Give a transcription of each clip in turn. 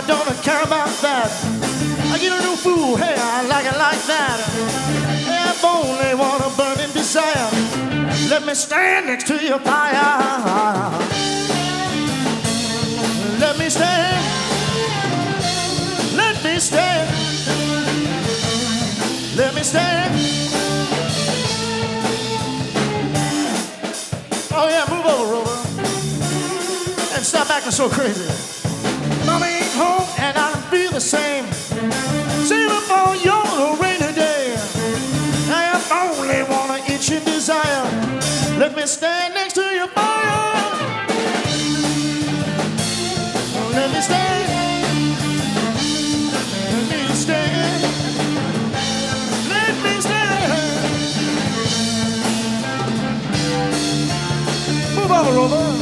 don't care about that. I get a new fool, hey, I like it like that. If only want a burning desire, let me stand next to your fire. Let me stand. Let me stand. Let me stand. Oh yeah, move over, Rover. And stop acting so crazy. Mama ain't home and I feel the same. Save up for your rainy day. I only want an itching desire. Let me stand next to your fire. Let me stand. Let me stand. Let me stand. Move over, Rover.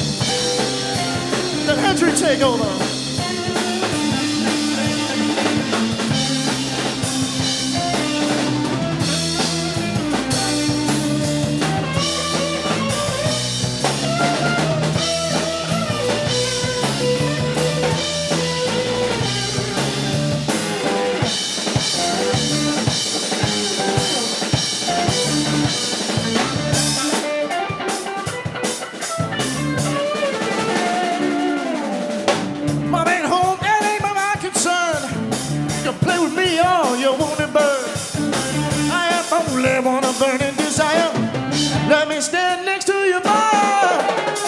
Let Entry take over. I want a burning desire. Let me stand next to your fire.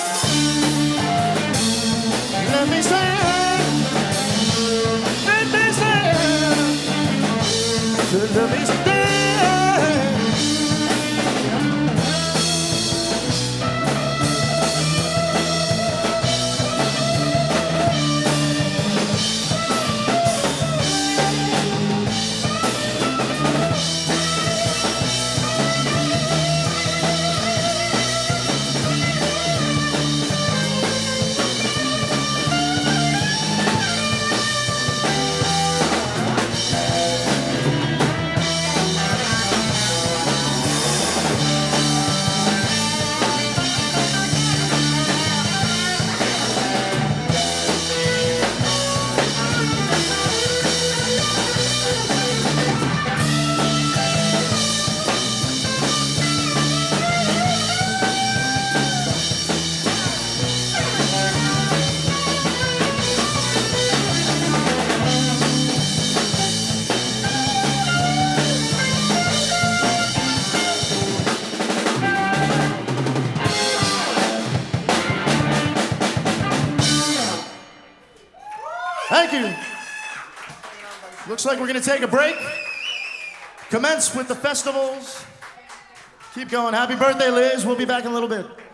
Let me stand. Let me stand. Let me stand. Thank you. Looks like we're going to take a break. Commence with the festivals. Keep going. Happy birthday, Liz. We'll be back in a little bit.